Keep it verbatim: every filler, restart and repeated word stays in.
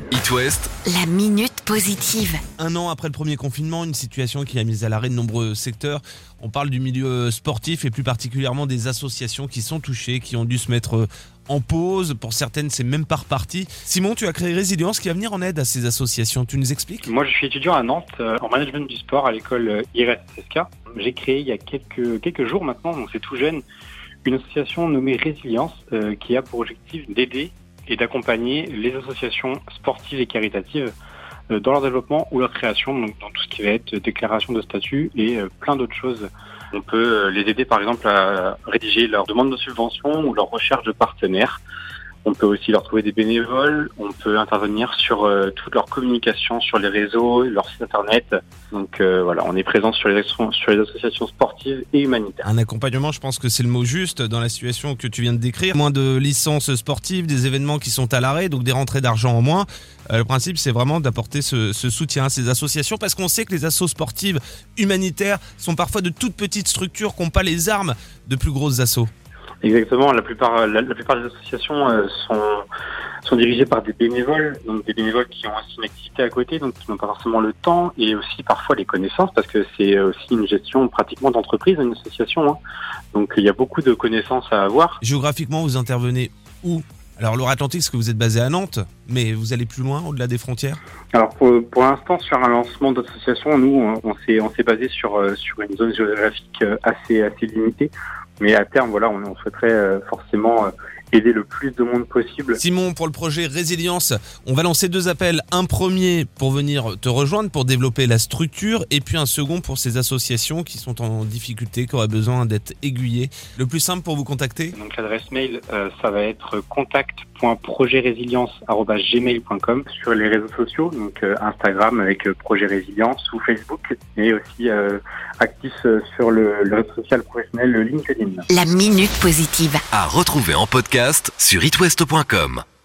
It West, la minute positive. Un an après le premier confinement, une situation qui a mis à l'arrêt de nombreux secteurs. On parle du milieu sportif et plus particulièrement des associations qui sont touchées, qui ont dû se mettre en pause. Pour certaines, c'est même pas reparti. Simon, tu as créé Résilience qui va venir en aide à ces associations. Tu nous expliques ? Moi, je suis étudiant à Nantes euh, en management du sport à l'école euh, I R S S K. J'ai créé il y a quelques, quelques jours maintenant, donc c'est tout jeune, une association nommée Résilience euh, qui a pour objectif d'aider et d'accompagner les associations sportives et caritatives euh, dans leur développement ou leur création, donc dans tout ce qui va être déclaration de statut et euh, plein d'autres choses. On peut euh, les aider par exemple à rédiger leur demande de subvention ou leur recherche de partenaires. On peut aussi leur trouver des bénévoles, on peut intervenir sur euh, toute leur communication sur les réseaux, leur site internet. Donc euh, voilà, on est présent sur les, sur les associations sportives et humanitaires. Un accompagnement, je pense que c'est le mot juste dans la situation que tu viens de décrire. Moins de licences sportives, des événements qui sont à l'arrêt, donc des rentrées d'argent en moins. Euh, le principe, c'est vraiment d'apporter ce, ce soutien à ces associations parce qu'on sait que les assos sportives humanitaires sont parfois de toutes petites structures qui n'ont pas les armes de plus grosses assos. Exactement, la plupart, la, la plupart des associations euh, sont, sont dirigées par des bénévoles, donc des bénévoles qui ont aussi une activité à côté, donc qui n'ont pas forcément le temps et aussi parfois les connaissances, parce que c'est aussi une gestion pratiquement d'entreprise, une association. Hein. Donc il y a beaucoup de connaissances à avoir. Géographiquement, vous intervenez où ? Alors Loire-Atlantique, parce que vous êtes basé à Nantes, mais vous allez plus loin, au-delà des frontières ? Alors pour, pour l'instant, sur un lancement d'association, nous, on, on s'est, on s'est basé sur, sur une zone géographique assez, assez limitée. Mais à terme, voilà, on, on souhaiterait euh, forcément euh, aider le plus de monde possible. Simon, pour le projet Résilience, on va lancer deux appels. Un premier pour venir te rejoindre, pour développer la structure, et puis un second pour ces associations qui sont en difficulté, qui auraient besoin d'être aiguillées. Le plus simple pour vous contacter ? Donc l'adresse mail, euh, ça va être contact point projet résilience arobase gmail point com. Sur les réseaux sociaux, donc euh, Instagram avec euh, Projet Résilience ou Facebook, et aussi euh, actif euh, sur le, le réseau social professionnel LinkedIn. La minute positive. à retrouver en podcast sur it west point com.